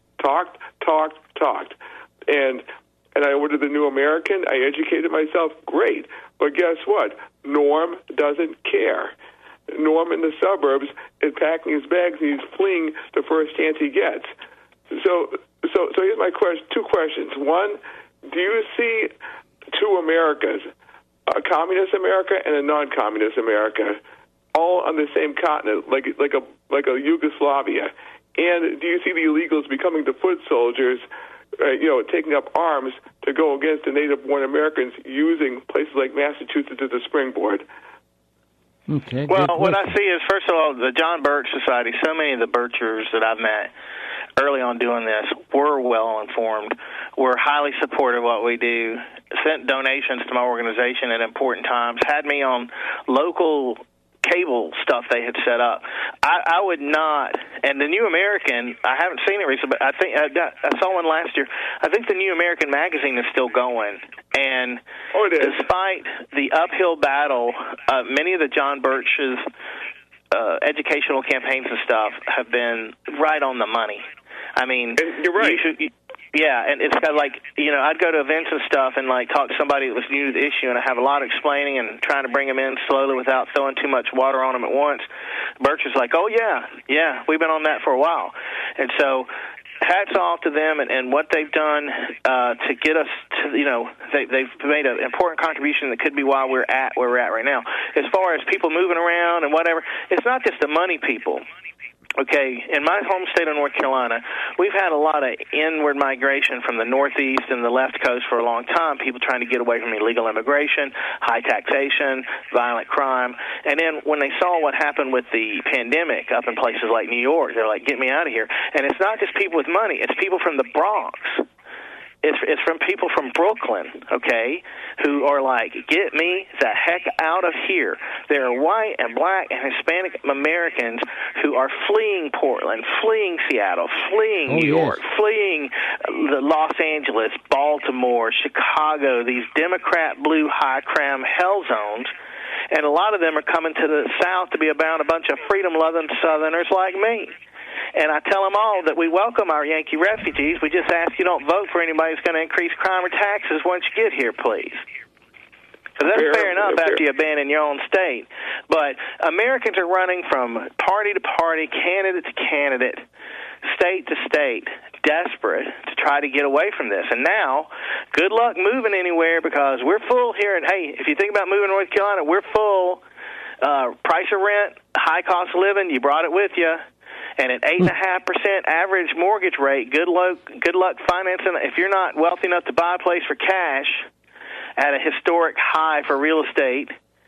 And I ordered the New American. I educated myself. Great. But guess what? Norm doesn't care. Norm in the suburbs is packing his bags and he's fleeing the first chance he gets. So here's my two questions. One, do you see two Americas, a communist America and a non-communist America, all on the same continent, like a Yugoslavia? And do you see the illegals becoming the foot soldiers, taking up arms to go against the native-born Americans, using places like Massachusetts as a springboard? Okay. Well, what I see is, first of all, the John Birch Society, so many of the Birchers that I've met early on doing this were well-informed, were highly supportive of what we do, sent donations to my organization at important times, had me on local cable stuff they had set up. I would not, and the New American, I haven't seen it recently, but I think I saw one last year. I think the New American magazine is still going, and despite the uphill battle, many of the John Birch's educational campaigns and stuff have been right on the money. I mean, you're right. Yeah, and it's kind of like, I'd go to events and stuff and, talk to somebody that was new to the issue, and I have a lot of explaining and trying to bring them in slowly without throwing too much water on them at once. Birch is like, oh, yeah, we've been on that for a while. And so hats off to them and what they've done to get us to, they've made an important contribution that could be why we're at where we're at right now. As far as people moving around and whatever, it's not just the money people. Okay, in my home state of North Carolina, we've had a lot of inward migration from the Northeast and the left coast for a long time, people trying to get away from illegal immigration, high taxation, violent crime. And then when they saw what happened with the pandemic up in places like New York, they're like, get me out of here. And it's not just people with money, it's people from the Bronx. It's from people from Brooklyn, okay, who are like, get me the heck out of here. There are white and black and Hispanic Americans who are fleeing Portland, fleeing Seattle, fleeing New York, fleeing Los Angeles, Baltimore, Chicago, these Democrat blue high-crime hell zones. And a lot of them are coming to the South to be about a bunch of freedom-loving Southerners like me. And I tell them all that we welcome our Yankee refugees. We just ask you don't vote for anybody who's going to increase crime or taxes once you get here, please. Because that's fair enough after you abandon your own state. But Americans are running from party to party, candidate to candidate, state to state, desperate to try to get away from this. And now, good luck moving anywhere, because we're full here. And, hey, if you think about moving to North Carolina, we're full. Price of rent, high cost of living, you brought it with you. And at 8.5% average mortgage rate, good luck financing. If you're not wealthy enough to buy a place for cash at a historic high for real estate,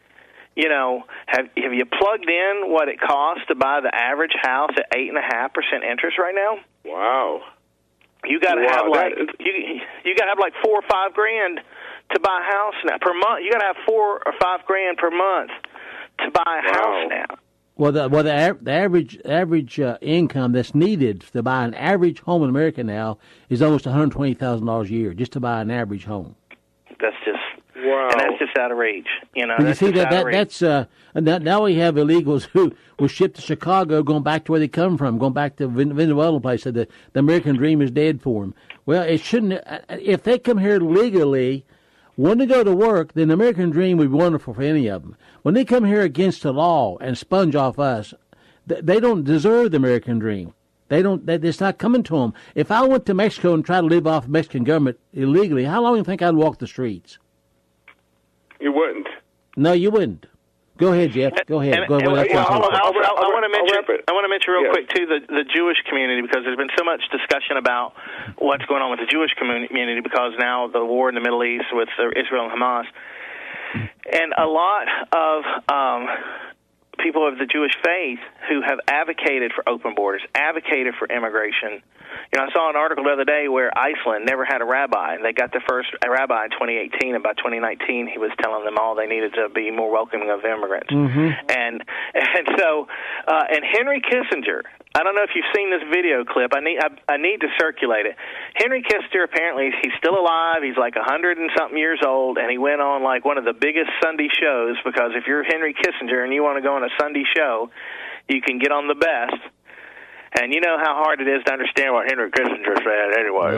have you plugged in what it costs to buy the average house at 8.5% interest right now? Wow. You got to have you got to have like $4 or $5 to buy a house now per month. You got to have $4 or $5 per month to buy a house now. Well, the average income that's needed to buy an average home in America now is almost $120,000 a year just to buy an average home. That's just and that's just out of reach. But you see that's now we have illegals who were shipped to Chicago, going back to where they come from, going back to Venezuela place. So the American dream is dead for them. Well, it shouldn't. If they come here legally, when they go to work, then the American dream would be wonderful for any of them. When they come here against the law and sponge off us, they don't deserve the American dream. It's not coming to them. If I went to Mexico and tried to live off the Mexican government illegally, how long do you think I'd walk the streets? You wouldn't. No, you wouldn't. Go ahead, Jeff. Go ahead. I want to mention real quick, too, the Jewish community, because there's been so much discussion about what's going on with the Jewish community because now the war in the Middle East with Israel and Hamas. And a lot of people of the Jewish faith who have advocated for open borders, advocated for immigration. I saw an article the other day where Iceland never had a rabbi, and they got their first rabbi in 2018, and by 2019 he was telling them all they needed to be more welcoming of immigrants. Mm-hmm. And so Henry Kissinger, I don't know if you've seen this video clip. I need to circulate it. Henry Kissinger, apparently he's still alive. He's like 100 and something years old, and he went on like one of the biggest Sunday shows, because if you're Henry Kissinger and you want to go on a Sunday show, you can get on the best. And you know how hard it is to understand what Henry Kissinger said anyway.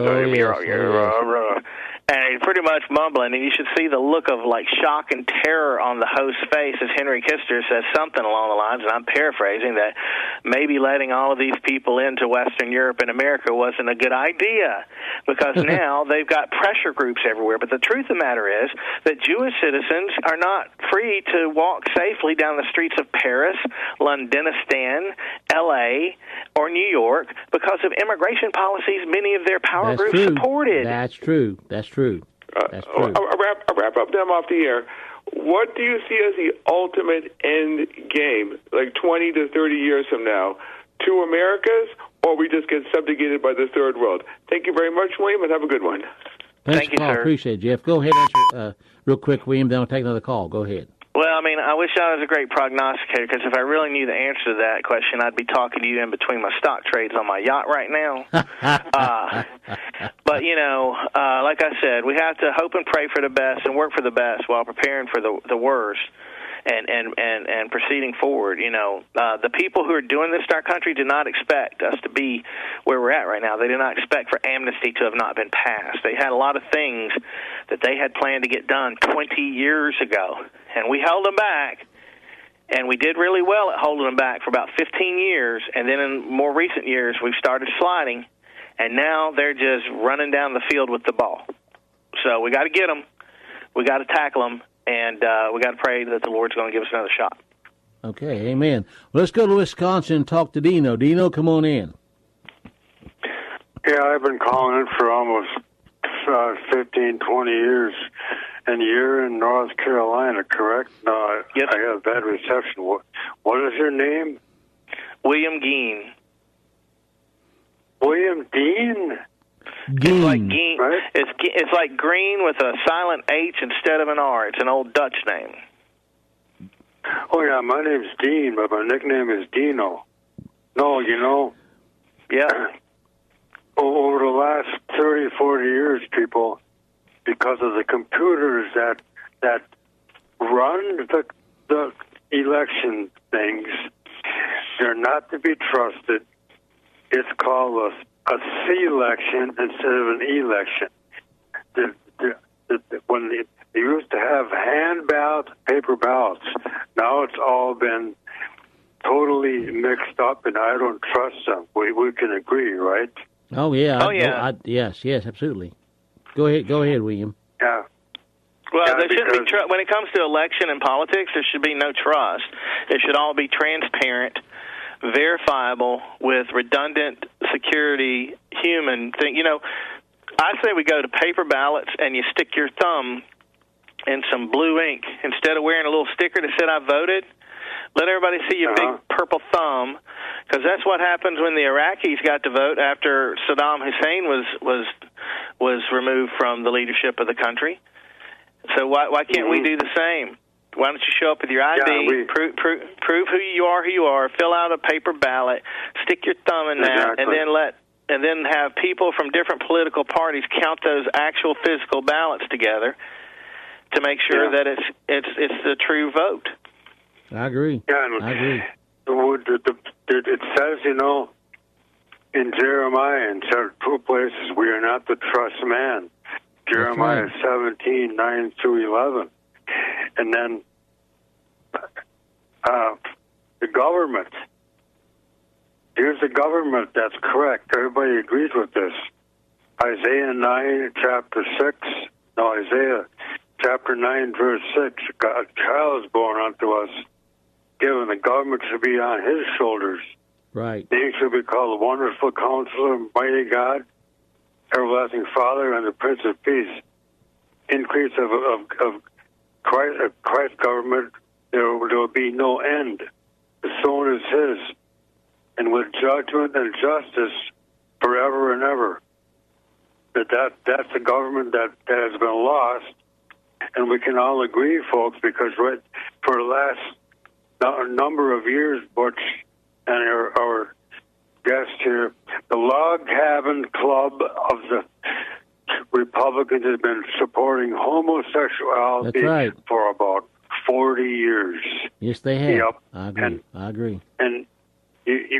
And he's pretty much mumbling, and you should see the look of, like, shock and terror on the host's face as Henry Kissinger says something along the lines, and I'm paraphrasing, that maybe letting all of these people into Western Europe and America wasn't a good idea, because now they've got pressure groups everywhere. But the truth of the matter is that Jewish citizens are not free to walk safely down the streets of Paris, Londonistan, L.A., or New York because of immigration policies many of their power groups supported. That's true. That's true. I'll wrap up them off the air. What do you see as the ultimate end game, like 20 to 30 years from now? Two Americas, or we just get subjugated by the third world? Thank you very much, William, and have a good one. Thank you, sir. Appreciate it, Jeff. Go ahead and answer real quick, William, then I'll take another call. Go ahead. Well, I mean, I wish I was a great prognosticator, because if I really knew the answer to that question, I'd be talking to you in between my stock trades on my yacht right now. But, you know, like I said, we have to hope and pray for the best and work for the best while preparing for the worst and proceeding forward. You know, the people who are doing this to our country did not expect us to be where we're at right now. They did not expect for amnesty to have not been passed. They had a lot of things that they had planned to get done 20 years ago, and we held them back. And we did really well at holding them back for about 15 years, and then in more recent years we've started sliding, and now they're just running down the field with the ball. So we got to get them. We got to tackle them. And we got to pray that the Lord's going to give us another shot. Okay, amen. Well, let's go to Wisconsin and talk to Dino. Dino, come on in. Yeah, I've been calling in for almost 15, 20 years. And you're in North Carolina, correct? No, yes. I have bad reception. What is your name? William Geen. William Dean? Geen. It's like Geen. Right? It's like green with a silent H instead of an R. It's an old Dutch name. Oh, yeah, my name's Dean, but my nickname is Dino. No, you know. Yeah. Over the last 30, 40 years, people, because of the computers that run the election things, they're not to be trusted. It's called a C-election instead of an election. When they used to have hand ballots, paper ballots, now it's all been totally mixed up, and I don't trust them. We can agree, right? Oh, yeah. Oh, yeah. Yes, absolutely. Go ahead, William. Yeah. Well, Yeah, there shouldn't be when it comes to election and politics, there should be no trust. It should all be transparent, verifiable, with redundant security, human thing. You know, I say we go to paper ballots and you stick your thumb in some blue ink instead of wearing a little sticker that said I voted. Let everybody see your big purple thumb, because that's what happens when the Iraqis got to vote after Saddam Hussein was removed from the leadership of the country. So why can't we do the same? Why don't you show up with your ID, prove who you are, fill out a paper ballot, stick your thumb in that, and then have people from different political parties count those actual physical ballots together to make sure that it's the true vote. I agree. Yeah, I agree. It says, you know, in Jeremiah, in two places, we are not to trust man. Jeremiah 17, 9 through 11. And then the government. Here's the government that's correct. Everybody agrees with this. Isaiah 9, Isaiah chapter 9, verse 6. A child is born unto us, given the government should be on his shoulders. Right. He shall be called the Wonderful Counselor, Mighty God, Everlasting Father, and the Prince of Peace. Increase of Christ's government, there will be no end. The throne is his, and with judgment and justice forever and ever. That's a government that has been lost, and we can all agree, folks, because for the last number of years, Butch and our guest here, the log cabin club of the Republicans has been supporting homosexuality for about 40 years. Yes, they have. Yep. I agree. And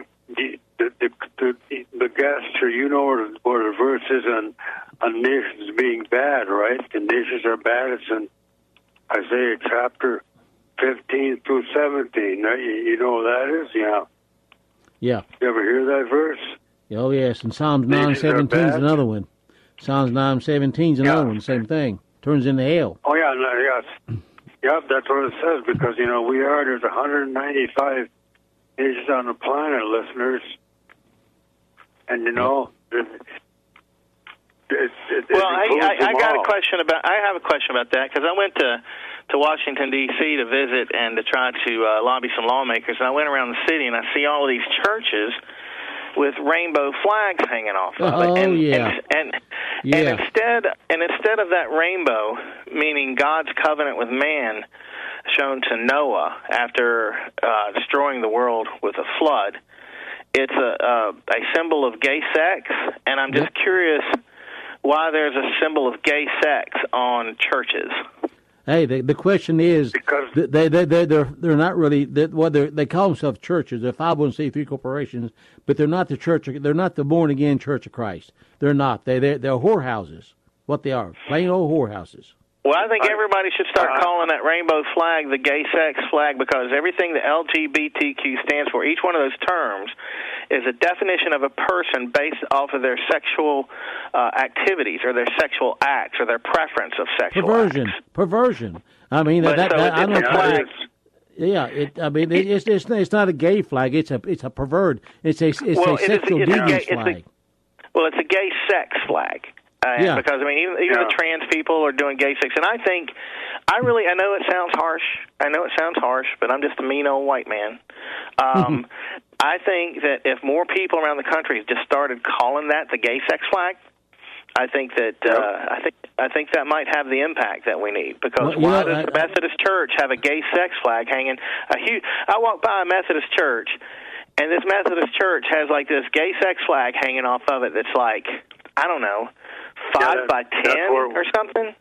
the guest, you know where the verse is on nations being bad, right? The nations are bad. It's in Isaiah chapter 15 through 17. You know what that is? Yeah. Yeah. You ever hear that verse? Oh, yes. And Psalms 9:17 is another one. Psalms 9:17 is another one. Same thing. Turns into hell. Oh, yeah. Yes. Yep, that's what it says, because, there's 195 nations on the planet, listeners. And, I have a question about that, because I went to Washington, D.C. to visit and to try to lobby some lawmakers, and I went around the city and I see all of these churches with rainbow flags hanging off of it. And instead of that rainbow, meaning God's covenant with man shown to Noah after destroying the world with a flood, it's a symbol of gay sex, and I'm just curious why there's a symbol of gay sex on churches. Hey, the question is, because they're not really, they call themselves churches. They're 501c3 corporations, but they're not the church. They're not the born again Church of Christ. They're not. They're whorehouses. What they are, plain old whorehouses. Well, I think everybody should start calling that rainbow flag the gay sex flag, because everything the LGBTQ stands for, each one of those terms, is a definition of a person based off of their sexual activities or their sexual acts or their preference of sexual acts. Perversion. I mean, I don't flag. Yeah, it's not a gay flag. It's a pervert. It's a sexual deviance flag. It's a gay sex flag. Because, even the trans people are doing gay sex. And I know it sounds harsh. But I'm just a mean old white man. I think that if more people around the country just started calling that the gay sex flag, I think that I think that might have the impact that we need. Because why does the Methodist Church have a gay sex flag hanging? I walked by a Methodist church, and this Methodist church has like this gay sex flag hanging off of it that's like, I don't know, 5 by 10 or something.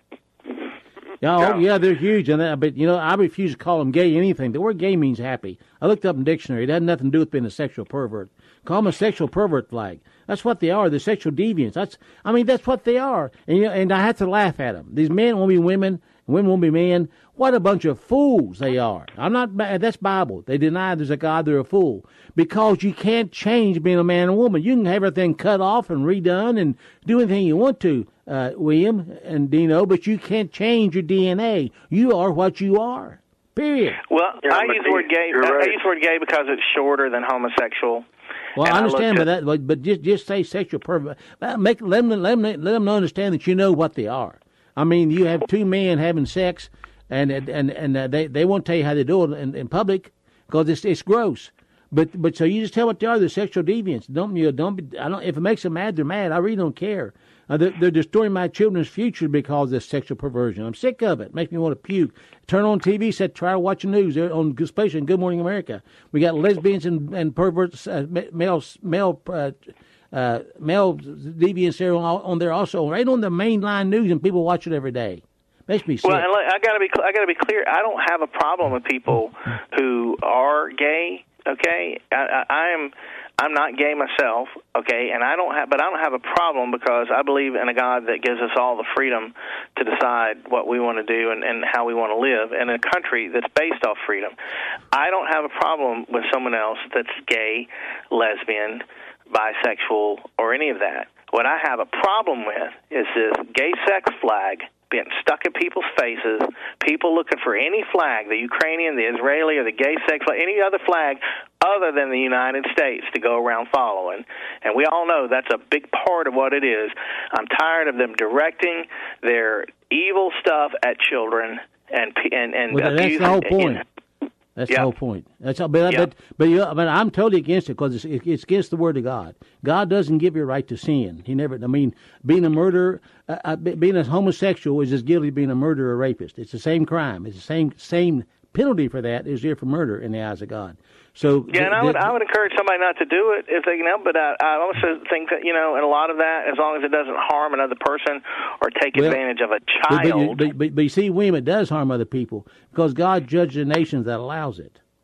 Yeah, they're huge. But I refuse to call them gay anything. The word gay means happy. I looked up in the dictionary. It had nothing to do with being a sexual pervert. Call them a sexual pervert flag. That's what they are. They're sexual deviants. That's what they are. And I have to laugh at them. These men won't be women, and women won't be men. What a bunch of fools they are. That's Bible. They deny there's a God, they're a fool. Because you can't change being a man and woman. You can have everything cut off and redone and do anything you want to, William and Dino, but you can't change your DNA. You are what you are. Period. Well, I use the word gay. I use the word gay because it's shorter than homosexual. Well, I understand but just say sexual pervert. Let them understand that you know what they are. I mean, you have two men having sex, and they won't tell you how they do it in public because it's gross. But so you just tell what they are. They're sexual deviants. If it makes them mad, they're mad. I really don't care. They're destroying my children's future because of this sexual perversion. I'm sick of it. It makes me want to puke. Turn on TV, try to watch the news, especially in Good Morning America. We got lesbians and perverts, male deviants there on there also, right on the mainline news, and people watch it every day. Makes me sick. Well, I gotta be clear. I don't have a problem with people who are gay. Okay, I'm not gay myself, okay, but I don't have a problem because I believe in a God that gives us all the freedom to decide what we want to do and how we want to live in a country that's based off freedom. I don't have a problem with someone else that's gay, lesbian, bisexual, or any of that. What I have a problem with is this gay sex flag being stuck in people's faces, people looking for any flag, the Ukrainian, the Israeli, or the gay sex flag, any other flag other than the United States to go around following. And we all know that's a big part of what it is. I'm tired of them directing their evil stuff at children and well, that's the whole point. That's the whole point. That's all, but I'm totally against it because it's against the Word of God. God doesn't give you a right to sin. He never. I mean, being a murderer, being a homosexual is as guilty as being a murderer or rapist. It's the same crime. It's the same penalty for that is there for murder in the eyes of God. So I would encourage somebody not to do it if they can help. But I also think that in a lot of that, as long as it doesn't harm another person or take advantage of a child. But you see, William, it does harm other people because God judges the nations that allows it.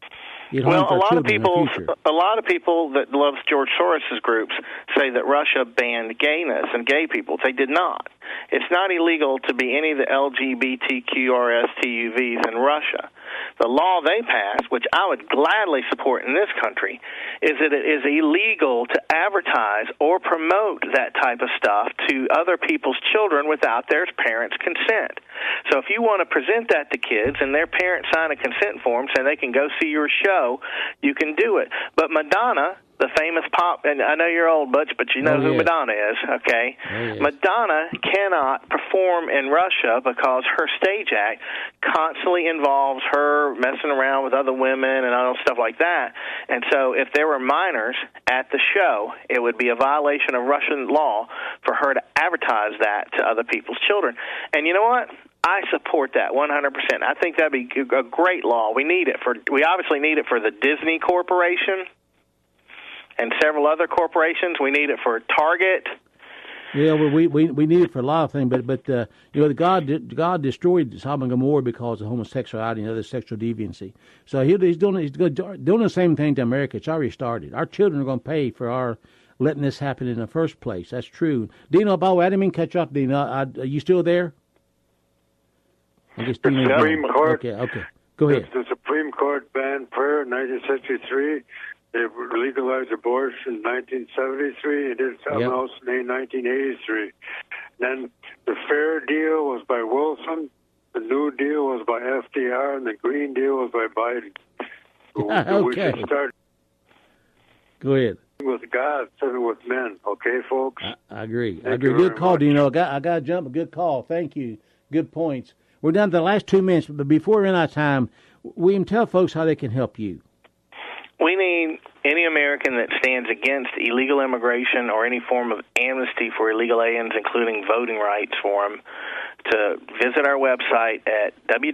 get home for children in the future. A lot of people that love George Soros's groups say that Russia banned gayness and gay people. They did not. It's not illegal to be any of the LGBTQRSTUVs in Russia. The law they passed, which I would gladly support in this country, is that it is illegal to advertise or promote that type of stuff to other people's children without their parents' consent. So if you want to present that to kids and their parents sign a consent form saying they can go see your show, you can do it. But Madonna, the famous pop, and I know you're old, Butch, but you know who Madonna is, okay? Madonna cannot perform in Russia because her stage act constantly involves her messing around with other women and all stuff like that. And so if there were minors at the show, it would be a violation of Russian law for her to advertise that to other people's children. And you know what? I support that 100%. I think that'd be a great law. We obviously need it for the Disney Corporation and several other corporations. We need it for Target. Yeah, well, we need it for a lot of things, but you know, God destroyed Sodom and Gomorrah because of homosexuality and other sexual deviancy. So he's doing the same thing to America. It's already started. Our children are going to pay for our letting this happen in the first place. That's true. Dino, by the way, I didn't mean to cut you off, Dino. Are you still there? I guess the Supreme Court. Okay. Go ahead. The Supreme Court banned prayer in 1963. They legalized abortion in 1973. It did something else in 1983. Then the Fair Deal was by Wilson. The New Deal was by FDR. And the Green Deal was by Biden. Okay. We should start. Go ahead. With God instead of with men. Okay, folks? I agree. Thank you Good call, much. Dino. I got to jump. A good call. Thank you. Good points. We're down to the last 2 minutes, but before we run out of time, William, tell folks how they can help you. We need any American that stands against illegal immigration or any form of amnesty for illegal aliens, including voting rights for them, to visit our website at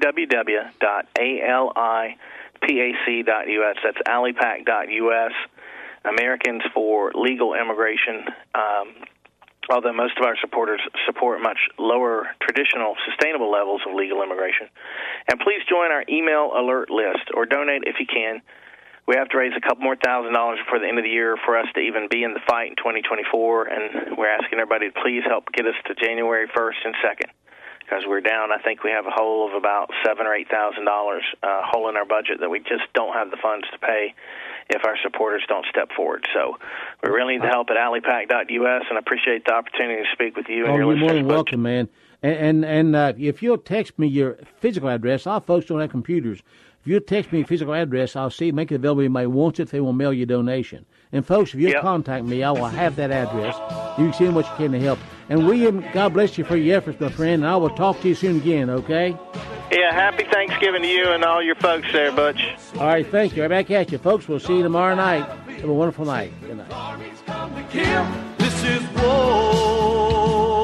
www.alipac.us. That's alipac.us. Americans for Legal Immigration. Although most of our supporters support much lower traditional sustainable levels of legal immigration. And please join our email alert list or donate if you can. We have to raise a couple more $1,000 before the end of the year for us to even be in the fight in 2024, and we're asking everybody to please help get us to January 1st and 2nd, because we're down. I think we have a hole of about $7,000 or $8,000 hole in our budget that we just don't have the funds to pay if our supporters don't step forward. So we really need the help at alipac.us, and I appreciate the opportunity to speak with you and your listeners. You're more than welcome, man. And if you'll text me your physical address, our folks don't have computers. If you'll text me your physical address, I'll make it available. Anybody wants it, if they will mail you a donation. And folks, if you'll contact me, I will have that address. You can send what you can to help. And William, God bless you for your efforts, my friend. And I will talk to you soon again, okay? Yeah, happy Thanksgiving to you and all your folks there, Butch. All right, thank you. Right back at you, folks. We'll see you tomorrow night. Have a wonderful night. Good night. This is war.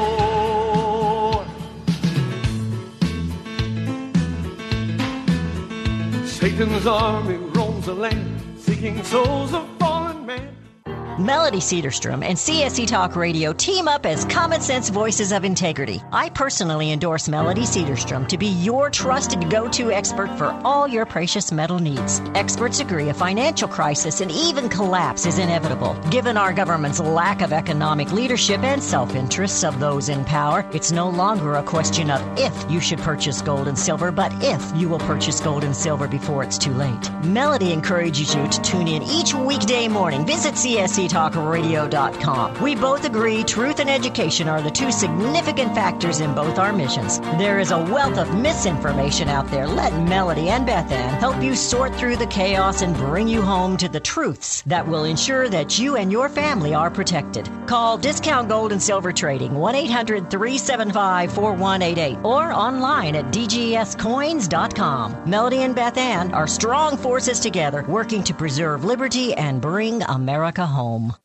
Satan's army roams the land, seeking souls of fallen men. Melody Cedarstrom and CSC Talk Radio team up as common sense voices of integrity. I personally endorse Melody Cedarstrom to be your trusted go-to expert for all your precious metal needs. Experts agree a financial crisis and even collapse is inevitable. Given our government's lack of economic leadership and self-interests of those in power, it's no longer a question of if you should purchase gold and silver, but if you will purchase gold and silver before it's too late. Melody encourages you to tune in each weekday morning. Visit CSCTalkRadio.com. We both agree truth and education are the two significant factors in both our missions. There is a wealth of misinformation out there. Let Melody and Beth Ann help you sort through the chaos and bring you home to the truths that will ensure that you and your family are protected. Call Discount Gold and Silver Trading 1-800-375-4188 or online at dgscoins.com. Melody and Beth Ann are strong forces together working to preserve liberty and bring America home.